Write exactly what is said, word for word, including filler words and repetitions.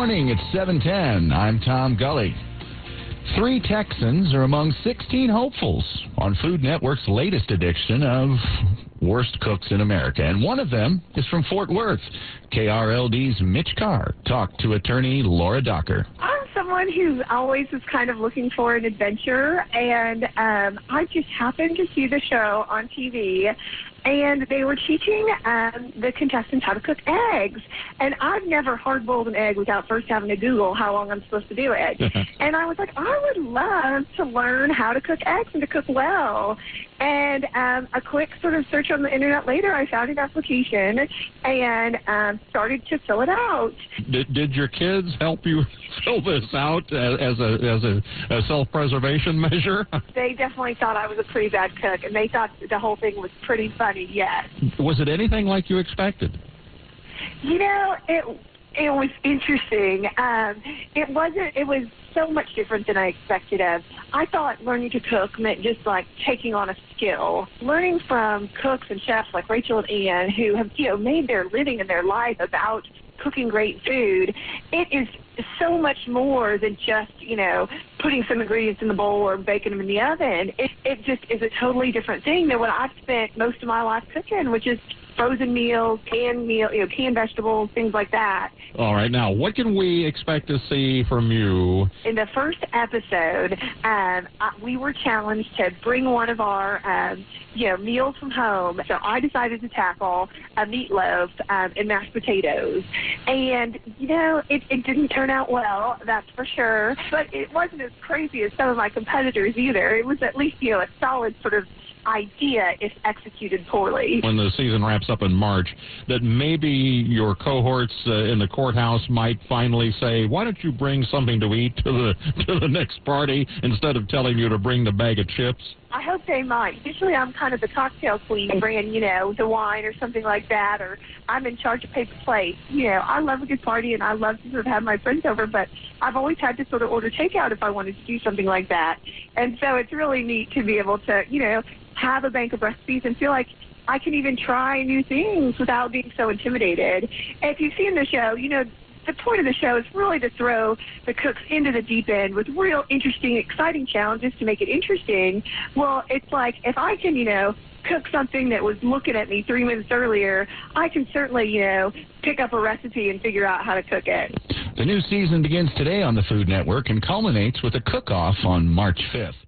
morning. It's seven ten. I'm Tom Gully. Three Texans are among sixteen hopefuls on Food Network's latest edition of Worst Cooks in America. And one of them is from Fort Worth. K R L D's Mitch Carr talked to attorney Laura Docker. I'm someone who always is kind of looking for an adventure, and um, I just happened to see the show on T V, and they were teaching um, the contestants how to cook eggs. And I've never hard-boiled an egg without first having to Google how long I'm supposed to do it. And I was like, I would love to learn how to cook eggs and to cook well. And um, a quick sort of search on the internet later, I found an application and um, started to fill it out. Did, did your kids help you fill this out as a as a, a self-preservation measure? They definitely thought I was a pretty bad cook, and they thought the whole thing was pretty funny, yes. Was it anything like you expected? You know, it it was interesting. Um, it wasn't. It was so much different than I expected of. I thought learning to cook meant just like taking on a skill. Learning from cooks and chefs like Rachel and Ian, who have, you know, made their living and their life about cooking great food, it is so much more than just, you know, putting some ingredients in the bowl or baking them in the oven. It, it just is a totally different thing than what I've spent most of my life cooking, which is frozen meals, canned meal, you know, canned vegetables, things like that. All right, now what can we expect to see from you? In the first episode, um, I, we were challenged to bring one of our, um, you know, meals from home. So I decided to tackle a meatloaf um, and mashed potatoes, and you know, it, it didn't turn out well, that's for sure. But it wasn't as crazy as some of my competitors either. It was at least, you know, a solid sort of idea if executed poorly. When the season wraps up in March, that maybe your cohorts uh, in the courthouse might finally say, why don't you bring something to eat to the to the next party instead of telling you to bring the bag of chips? I hope they might. Usually I'm kind of the cocktail queen, bringing, you know, the wine or something like that, or I'm in charge of paper plates. You know, I love a good party, and I love to sort of have my friends over, but I've always had to sort of order takeout if I wanted to do something like that. And so it's really neat to be able to, you know, have a bank of recipes and feel like I can even try new things without being so intimidated. And if you've seen the show, you know, the point of the show is really to throw the cooks into the deep end with real interesting, exciting challenges to make it interesting. Well, it's like if I can, you know, cook something that was looking at me three minutes earlier, I can certainly, you know, pick up a recipe and figure out how to cook it. The new season begins today on the Food Network and culminates with a cook-off on March fifth.